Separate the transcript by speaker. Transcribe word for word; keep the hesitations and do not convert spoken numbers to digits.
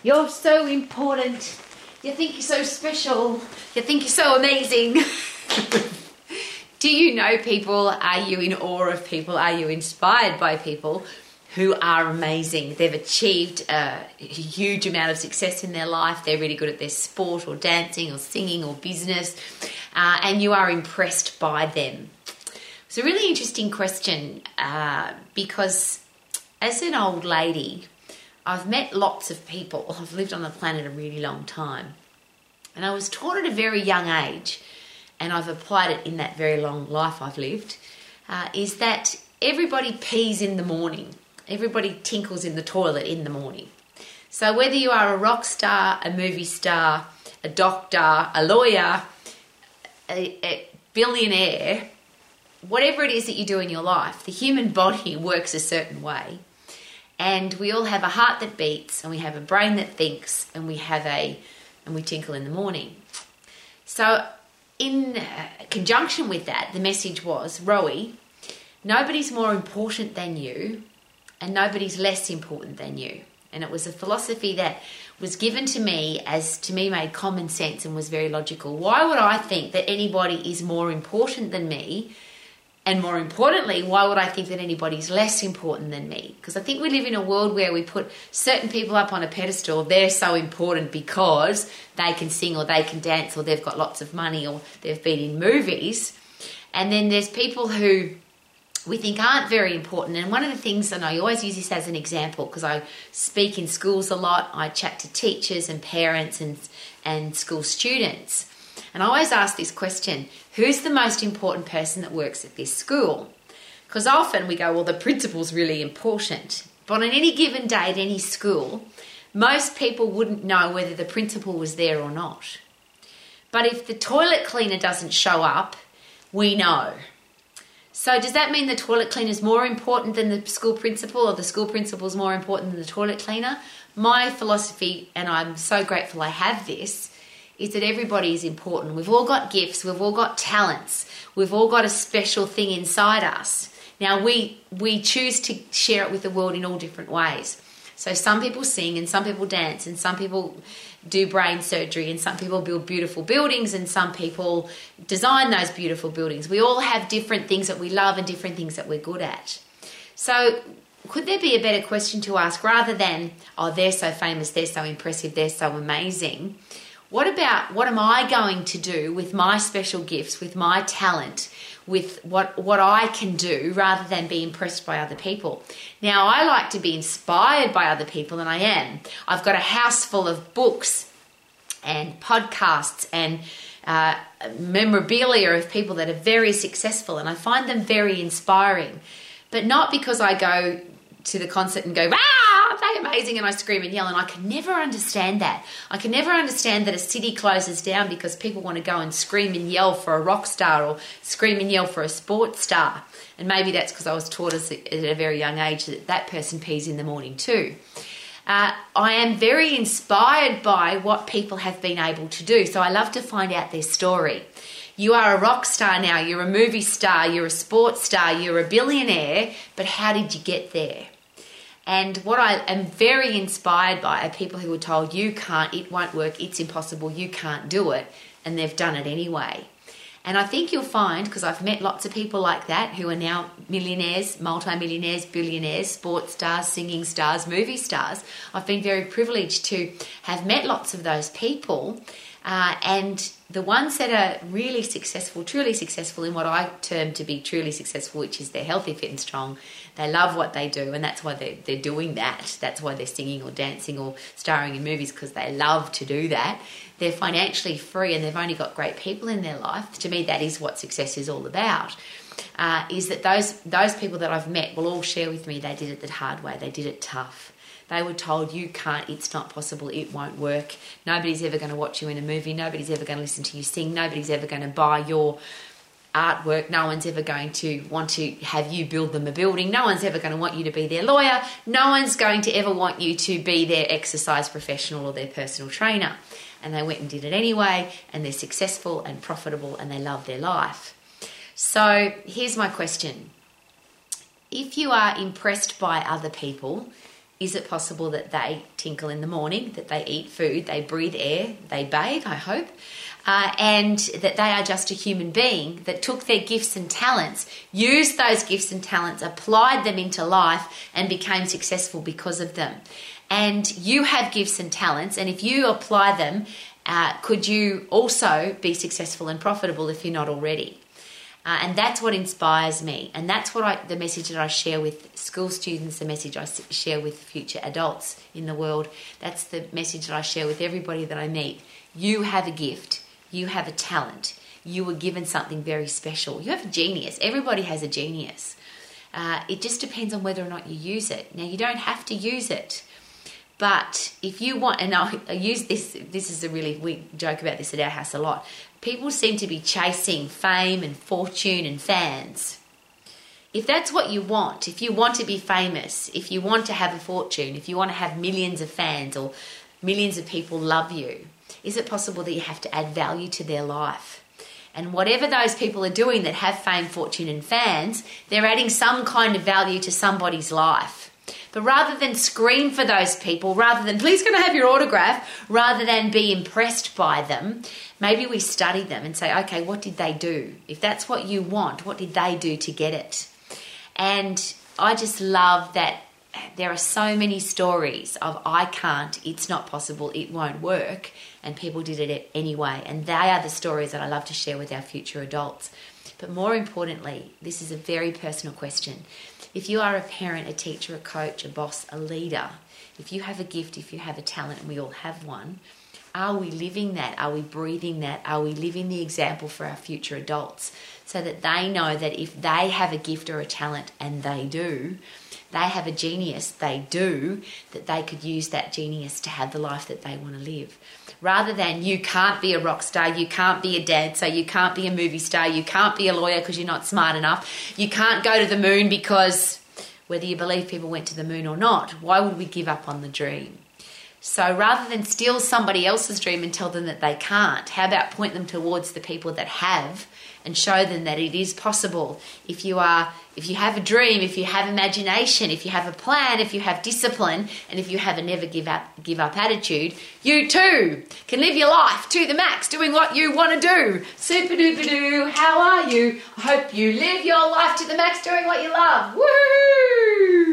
Speaker 1: You're so important. You think you're so special. You think you're so amazing. Do you know people? Are you in awe of people? Are you inspired by people who are amazing? They've achieved a huge amount of success in their life. They're really good at their sport or dancing or singing or business. Uh, and you are impressed by them. It's a really interesting question uh, because as an old lady, I've met lots of people. I've lived on the planet a really long time. And I was taught at a very young age, and I've applied it in that very long life I've lived, uh, is that everybody pees in the morning. Everybody tinkles in the toilet in the morning. So whether you are a rock star, a movie star, a doctor, a lawyer, a, a billionaire, whatever it is that you do in your life, the human body works a certain way. And we all have a heart that beats, and we have a brain that thinks, and we have a, and we tinkle in the morning. So in conjunction with that, the message was, Rowie, nobody's more important than you, and nobody's less important than you. And it was a philosophy that was given to me as, to me, made common sense and was very logical. Why would I think that anybody is more important than me? And more importantly, why would I think that anybody's less important than me? Because I think we live in a world where we put certain people up on a pedestal. They're so important because they can sing or they can dance or they've got lots of money or they've been in movies. And then there's people who we think aren't very important. And one of the things, and I always use this as an example because I speak in schools a lot. I chat to teachers and parents and, and school students. And I always ask this question, who's the most important person that works at this school? Because often we go, well, the principal's really important. But on any given day at any school, most people wouldn't know whether the principal was there or not. But if the toilet cleaner doesn't show up, we know. So does that mean the toilet cleaner is more important than the school principal, or the school principal is more important than the toilet cleaner? My philosophy, and I'm so grateful I have this, is that everybody is important. We've all got gifts, we've all got talents, we've all got a special thing inside us. Now we we choose to share it with the world in all different ways. So some people sing and some people dance and some people do brain surgery and some people build beautiful buildings and some people design those beautiful buildings. We all have different things that we love and different things that we're good at. So could there be a better question to ask rather than, oh, they're so famous, they're so impressive, they're so amazing? What about what am I going to do with my special gifts, with my talent, with what, what I can do rather than be impressed by other people? Now, I like to be inspired by other people, and I am. I've got a house full of books and podcasts and uh, memorabilia of people that are very successful, and I find them very inspiring. But not because I go to the concert and go, ah, they're amazing, and I scream and yell, and I can never understand that. I can never understand that a city closes down because people want to go and scream and yell for a rock star or scream and yell for a sports star. And maybe that's because I was taught as a, at a very young age that that person pees in the morning too. Uh, I am very inspired by what people have been able to do, so I love to find out their story. You are a rock star now, you're a movie star, you're a sports star, you're a billionaire, but how did you get there? And what I am very inspired by are people who were told, you can't, it won't work, it's impossible, you can't do it, and they've done it anyway. And I think you'll find, because I've met lots of people like that who are now millionaires, multimillionaires, billionaires, sports stars, singing stars, movie stars. I've been very privileged to have met lots of those people. Uh, and the ones that are really successful, truly successful in what I term to be truly successful, which is they're healthy, fit and strong. They love what they do, and that's why they're, they're doing that. That's why they're singing or dancing or starring in movies, because they love to do that. They're financially free and they've only got great people in their life. To me, that is what success is all about, uh, is that those those people that I've met will all share with me they did it the hard way, they did it tough. They were told, you can't, it's not possible, it won't work. Nobody's ever going to watch you in a movie. Nobody's ever going to listen to you sing. Nobody's ever going to buy your artwork. No one's ever going to want to have you build them a building. No one's ever going to want you to be their lawyer. No one's going to ever want you to be their exercise professional or their personal trainer. And they went and did it anyway, and they're successful and profitable and they love their life. So here's my question. If you are impressed by other people, Is it possible that they tinkle in the morning, that they eat food, they breathe air, they bathe, I hope, uh, and that they are just a human being that took their gifts and talents, used those gifts and talents, applied them into life and became successful because of them? And you have gifts and talents, and if you apply them, uh, could you also be successful and profitable if you're not already? Uh, and that's what inspires me. And that's what I, the message that I share with school students, the message I share with future adults in the world. That's the message that I share with everybody that I meet. You have a gift. You have a talent. You were given something very special. You have a genius. Everybody has a genius. Uh, it just depends on whether or not you use it. Now, you don't have to use it. But if you want, and I use this, this is a really, we joke about this at our house a lot. People seem to be chasing fame and fortune and fans. If that's what you want, if you want to be famous, if you want to have a fortune, if you want to have millions of fans or millions of people love you, is it possible that you have to add value to their life? And whatever those people are doing that have fame, fortune and fans, they're adding some kind of value to somebody's life. But rather than scream for those people, rather than, please can I have your autograph, rather than be impressed by them, maybe we study them and say, okay, what did they do? If that's what you want, what did they do to get it? And I just love that there are so many stories of I can't, it's not possible, it won't work, and people did it anyway. And they are the stories that I love to share with our future adults. But more importantly, this is a very personal question. If you are a parent, a teacher, a coach, a boss, a leader, if you have a gift, if you have a talent, and we all have one, are we living that? Are we breathing that? Are we living the example for our future adults so that they know that if they have a gift or a talent, and they do, they have a genius, they do, that they could use that genius to have the life that they want to live. Rather than you can't be a rock star, you can't be a dancer, you can't be a movie star, you can't be a lawyer because you're not smart enough, you can't go to the moon because whether you believe people went to the moon or not, why would we give up on the dream? So rather than steal somebody else's dream and tell them that they can't, how about point them towards the people that have and show them that it is possible. If you are, if you have a dream, if you have imagination, if you have a plan, if you have discipline, and if you have a never give up, give up attitude, you too can live your life to the max, doing what you want to do. Super duper doo, how are you? I hope you live your life to the max, doing what you love. Woo!